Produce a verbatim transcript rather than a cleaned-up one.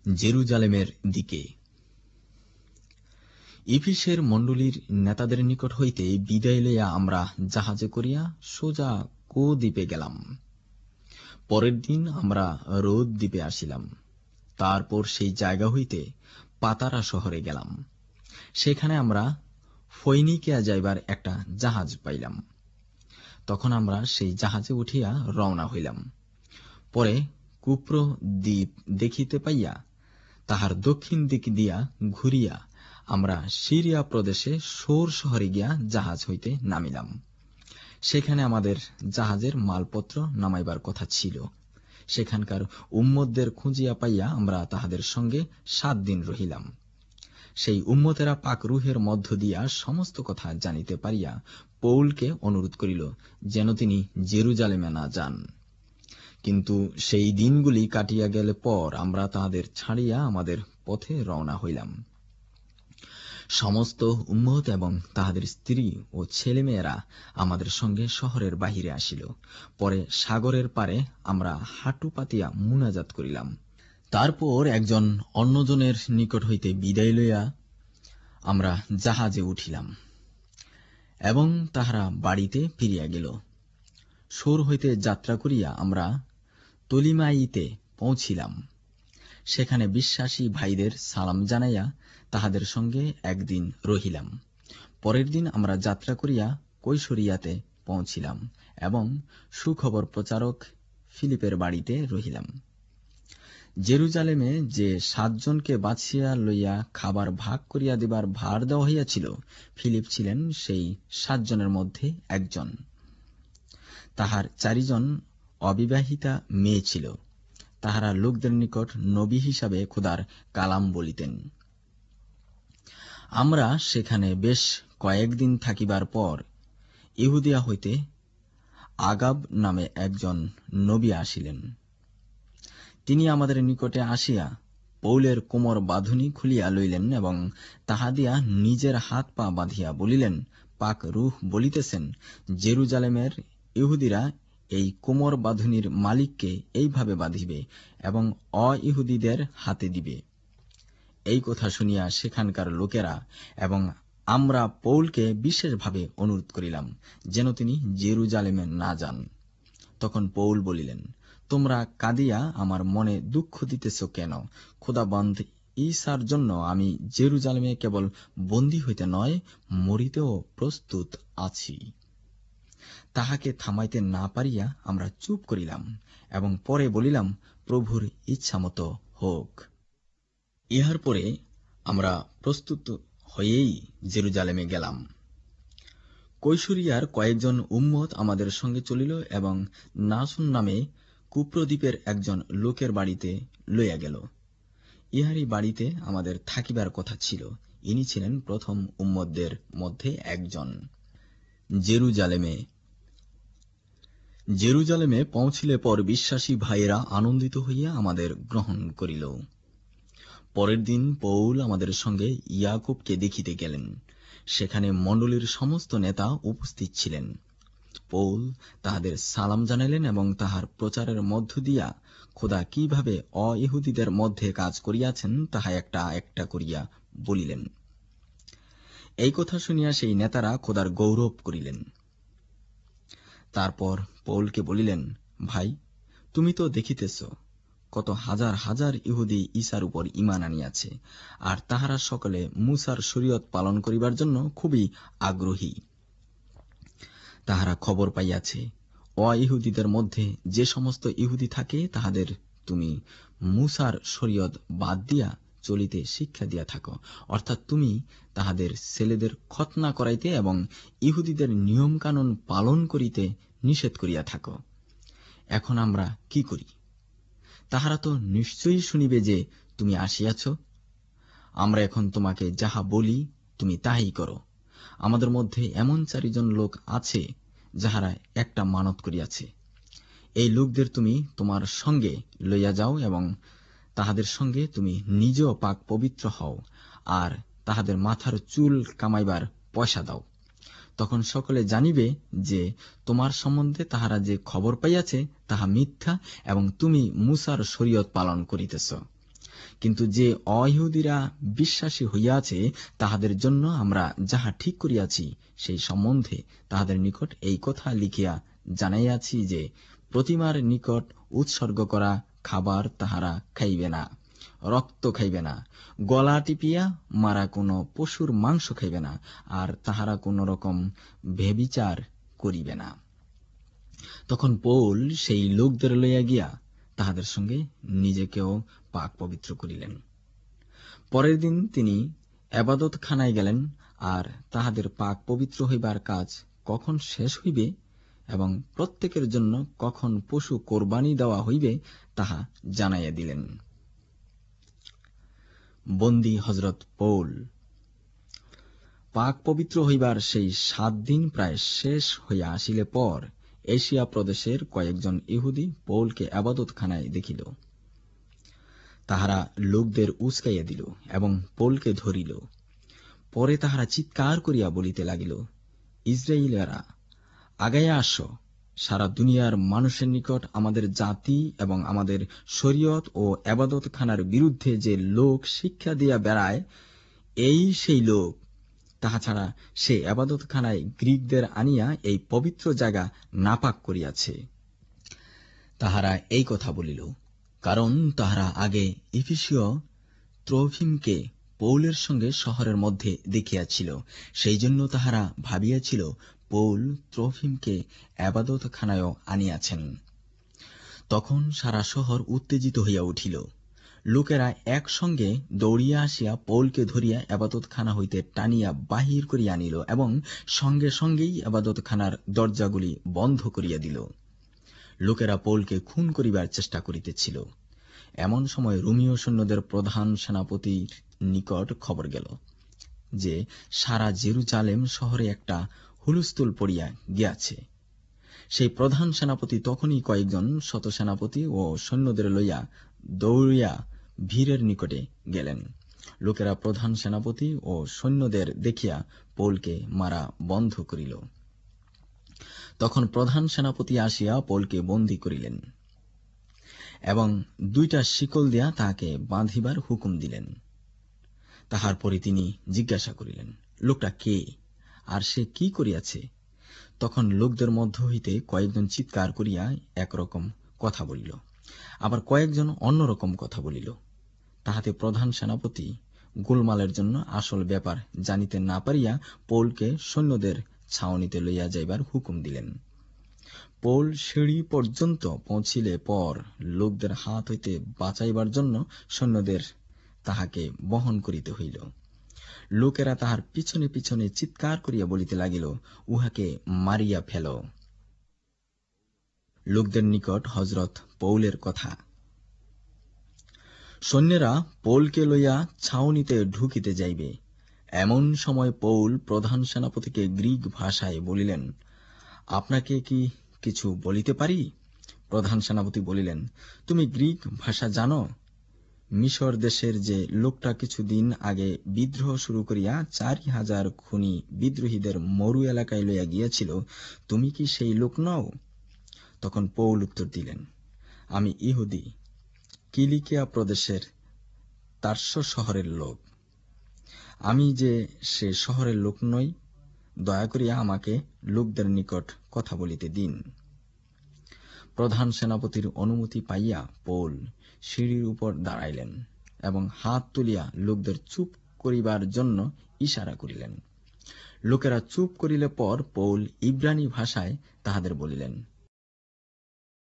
জেরুজালেমের দিকে। ইফিসের মণ্ডলীর নেতাদের নিকট হইতে বিদায় লইয়া আমরা জাহাজে করিয়া সোজা কো দ্বীপে গেলাম। পরের দিন আমরা রোদ দ্বীপে আসিলাম। তারপর সেই জায়গা হইতে পাতারা শহরে গেলাম। সেখানে আমরা ফৈনিকিয়া যাইবার একটা জাহাজ পাইলাম। তখন আমরা সেই জাহাজে উঠিয়া রওনা হইলাম। পরে কুপ্র দ্বীপ দেখিতে পাইয়া তাহার দক্ষিণ দিক দিয়া ঘুরিয়া আমরা সিরিয়া প্রদেশে সোর শহরে গিয়া জাহাজ হইতে নামিলাম। সেখানে আমাদের জাহাজের মালপত্র নামাইবার কথা ছিল। সেখানকার উম্মতদের খুঁজিয়া পাইয়া আমরা তাহাদের সঙ্গে সাত দিন রহিলাম। সেই উম্মতেরা পাক রুহের মধ্য দিয়া সমস্ত কথা জানিতে পারিয়া পৌলকে অনুরোধ করিল যেন তিনি জেরুজালেমে না যান। কিন্তু সেই দিনগুলি কাটিয়া গেলে পর আমরা তাহাদের ছাড়িয়া আমাদের পথে রওনা হইলাম। সমস্ত উম্মত এবং তাহাদের স্ত্রী ও ছেলেমেয়েরা আমাদের সঙ্গে শহরের বাহিরে আসিল। পরে সাগরের পারে আমরা হাঁটু পাতিয়া মুনাজাত করিলাম। তারপর একজন অন্যজনের নিকট হইতে বিদায় লইয়া আমরা জাহাজে উঠিলাম এবং তাহারা বাড়িতে ফিরিয়া গেল। সোর হইতে যাত্রা করিয়া আমরা তলিমাইতে পৌঁছিলাম। সেখানে বিশ্বাসী ভাইদের সালাম জানাইয়া তাহাদের সঙ্গে একদিন রহিলাম। পরের দিন আমরা যাত্রা করিয়া কৈশরিয়াতে পৌঁছিলাম এবং সুখবর প্রচারক ফিলিপের বাড়িতে রহিলাম। জেরুজালেমে যে সাতজনকে বাছিয়া লইয়া খাবার ভাগ করিয়া দিবার ভার দেওয়া হইয়াছিল, ফিলিপ ছিলেন সেই সাতজনের মধ্যে একজন। তাহার চারিজন অবিবাহিতা মেয়ে ছিল। তাহারা লোকদের নিকট নবী হিসাবে খোদার কালাম বলিতেন। আমরা সেখানে বেশ কয়েকদিন থাকিবার পর ইহুদিয়া হইতে আগাব নামে একজন নবী আসিলেন। তিনি আমাদের নিকটে আসিয়া পৌলের কোমর বাঁধুনি খুলিয়া লইলেন এবং তাহা দিয়া নিজের হাত পা বাঁধিয়া বলিলেন, পাক রূহ বলিতেছেন, জেরুজালেমের ইহুদিরা এই কোমর বাঁধুনির মালিককে এইভাবে বাঁধিবে এবং অ-ইহুদিদের হাতে দিবে। এই কথা শুনিয়া সেখানকার লোকেরা এবং আমরা পৌলকে বিশেষভাবে অনুরোধ করিলাম যেন তিনি জেরুজালেমে না যান। তখন পৌল বলিলেন, তোমরা কাঁদিয়া আমার মনে দুঃখ দিতেছ কেন? খোদাবন্ধ ঈসার জন্য আমি জেরুজালেমে কেবল বন্দী হইতে নয়, মরিতেও প্রস্তুত আছি। তাহাকে থামাইতে না পারিয়া আমরা চুপ করিলাম এবং পরে বলিলাম, প্রভুর ইচ্ছামতো হোক। ইহার পরে আমরা প্রস্তুত হয়েই জেরুজালেমে গেলাম। কৈশরিয়ার কয়েকজন উম্মত আমাদের সঙ্গে চলিল এবং নাসুন নামে কুপ্রদ্বীপের একজন লোকের বাড়িতে লইয়া গেল। ইহারই বাড়িতে আমাদের থাকিবার কথা ছিল। ইনি ছিলেন প্রথম উম্মতদের মধ্যে একজন। জেরুজালেমে জেরুজালেমে পৌঁছিলে পর বিশ্বাসী ভাইয়েরা আনন্দিত হইয়া আমাদের গ্রহণ করিল। পরের দিন পৌল আমাদের সঙ্গে ইয়াকুবকে দেখিতে গেলেন। সেখানে মণ্ডলীর সমস্ত নেতা উপস্থিত ছিলেন। পৌল তাহাদের সালাম জানাইলেন এবং তাহার প্রচারের মধ্য দিয়া খোদা কিভাবে অ-ইহুদিদের মধ্যে কাজ করিয়াছেন তাহা একটা একটা করিয়া বলিলেন। এই কথা শুনিয়া সেই নেতারা খোদার গৌরব করিলেন। তারপর পৌলকে বলিলেন, ভাই, তুমি তো দেখিতেছ কত হাজার হাজার ইহুদি ঈসার উপর ঈমান আনিয়াছে, আর তাহারা সকলে মুসার শরীয়ত পালন করিবার জন্য খুবই আগ্রহী। তাহারা খবর পাইয়াছে অ-ইহুদিদের মধ্যে যে সমস্ত ইহুদি থাকে তাহাদের তুমি মুসার শরীয়ত বাদ দিয়া চলিতে শিক্ষা দিয়া থাকো, অর্থাৎ তুমি তাহাদের ছেলেদের খতনা করাইতে এবং ইহুদিদের নিয়ম কানুন পালন করিতে নিষেধ করিয়া থাকো। এখন আমরা কি করি? তাহারা তো নিশ্চয়ই শুনিবে যে তুমি আসিয়াছ। আমরা এখন তোমাকে যাহা বলি তুমি তাহাই করো। আমাদের মধ্যে এমন চারিজন লোক আছে যাহারা একটা মানত করিয়াছে। এই লোকদের তুমি তোমার সঙ্গে লইয়া যাও এবং তাহাদের সঙ্গে তুমি নিজেও পাক পবিত্র হও, আর তাহাদের মাথার চুল কামাইবার পয়সা দাও। তখন সকলে জানিবে যে তোমার সম্বন্ধে তাহারা যে খবর পাইয়াছে তাহা মিথ্যা এবং তুমি মুসার শরীয়ত পালন করিতেছ। কিন্তু যে অইহুদিরা বিশ্বাসী হইয়াছে তাহাদের জন্য আমরা যাহা ঠিক করিয়াছি সেই সম্বন্ধে তাহাদের নিকট এই কথা লিখিয়া জানাইয়াছি যে প্রতিমার নিকট উৎসর্গ করা খাবার তাহারা খাইবে না, রক্ত খাইবে না, গলা টিপিয়া মারা কোনো পশুর মাংস খাইবে না, আর তাহারা কোন রকম ব্যভিচার করিবে না। তখন পৌল সেই লোকদের লইয়া গিয়া তাহাদের সঙ্গে নিজেকেও পাক পবিত্র করিলেন। পরের দিন তিনি এবাদত খানায় গেলেন, আর তাহাদের পাক পবিত্র হইবার কাজ কখন শেষ হইবে এবং প্রত্যেকের জন্য কখন পশু কোরবানি দেওয়া হইবে তাহা জানাইয়া দিলেন। বন্দী হজরত পৌল। পাক পবিত্র হইবার সেই সাত দিন প্রায় শেষ হইয়া আসিলে পর এশিয়া প্রদেশের কয়েকজন ইহুদি পৌলকে আবাদতখানায় দেখিল। তাহারা লোকদের উস্কাইয়া দিল এবং পৌলকে ধরিল। পরে তাহারা চিৎকার করিয়া বলিতে লাগিল, ইসরায়েলীয়রা, আগাইয়া আস, সারা দুনিয়ার মানুষের নিকট আমাদের জাতি এবং আমাদের শরীয়ত ও আবাদতখানার বিরুদ্ধে যে লোক শিক্ষা দিয়া বেড়ায়, এই সেই লোক। তাহা ছাড়া সে আবাদতখানায় গ্রীকদের আনিয়া এই পবিত্র জায়গা নাপাক করিয়াছে। তাহারা এই কথা বলিল, কারণ তাহারা আগে ইফিসীয় ত্রোফিমকে পৌলের সঙ্গে শহরের মধ্যে দেখিয়াছিল। সেই জন্য তাহারা ভাবিয়াছিল পৌল ত্রোফিমকে আবাদতখানায়ও আনিয়াছেন। তখন সারা শহর উত্তেজিত হইয়া উঠিল। লোকেরা একসঙ্গে দৌড়িয়া আসিয়া পৌলকে ধরিয়া আবাদতখানা হইতে টানিয়া বাহির করিয়া আনিল এবং সঙ্গে সঙ্গেই আবাদতখানার দরজাগুলি বন্ধ করিয়া দিল। লোকেরা পৌলকে খুন করিবার চেষ্টা করিতেছিল। এমন সময় রোমীয় সৈন্যদের প্রধান সেনাপতির নিকট খবর গেল যে সারা জেরুজালেম শহরে একটা হুলস্থুল পড়িয়া গিয়াছে। সেই প্রধান সেনাপতি তখনই কয়েকজন শত সেনাপতি ও সৈন্যদের লইয়া দৌড়িয়া ভিড়ের নিকটে গেলেন। লোকেরা প্রধান সেনাপতি ও সৈন্যদের দেখিয়া পৌলকে মারা বন্ধ করিল। তখন প্রধান সেনাপতি আসিয়া পৌলকে বন্দী করিলেন এবং দুইটা শিকল দিয়া তাহাকে বাঁধিবার হুকুম দিলেন। তাহার পরে তিনি জিজ্ঞাসা করিলেন, লোকটা কে, আর সে কি করিয়াছে? তখন লোকদের মধ্য হইতে কয়েকজন চিৎকার করিয়া একরকম কথা বলিল, আবার কয়েকজন অন্যরকম কথা বলিল। তাহাতে প্রধান সেনাপতি গোলমালের জন্য আসল ব্যাপার জানিতে না পারিয়া পৌলকে সৈন্যদের ছাউনিতে লইয়া যাইবার হুকুম দিলেন। পৌল সিঁড়ি পর্যন্ত পৌঁছিলে পর লোকদের হাত হইতে বাঁচাইবার জন্য সৈন্যদের তাহাকে বহন করিতে হইল। লোকেরা তাহার পিছনে পিছনে চিৎকার করিয়া বলিতে লাগিল, উহাকে মারিয়া ফেল। লোকদের নিকট হজরত পৌলের কথা। সৈন্যেরা পৌলকে লইয়া ছাউনিতে ঢুকিতে যাইবে, এমন সময় পৌল প্রধান সেনাপতিকে গ্রিক ভাষায় বলিলেন, আপনাকে কি কিছু বলিতে পারি? প্রধান সেনাপতি বলিলেন, তুমি গ্রিক ভাষা জানো? মিশর দেশের যে লোকটা কিছুদিন আগে বিদ্রোহ শুরু করিয়া চারি হাজার খুনি বিদ্রোহীদের মরু এলাকায় লইয়া গিয়াছিল, তুমি কি সেই লোক নও? তখন পৌল উত্তর দিলেন, আমি ইহুদি, কিলিকিয়া প্রদেশের তার্স শহরের লোক। আমি যে সে শহরের লোক নই, দয়া করিয়া আমাকে লোকদের নিকট কথা বলিতে দিন। প্রধান সেনাপতির অনুমতি পাইয়া পৌল সিঁড়ির উপর দাঁড়াইলেন এবং হাত তুলিয়া লোকদের চুপ করিবার জন্য ইশারা করিলেন। লোকেরা চুপ করিলে পর পৌল ইব্রানি ভাষায় তাহাদের বলিলেন,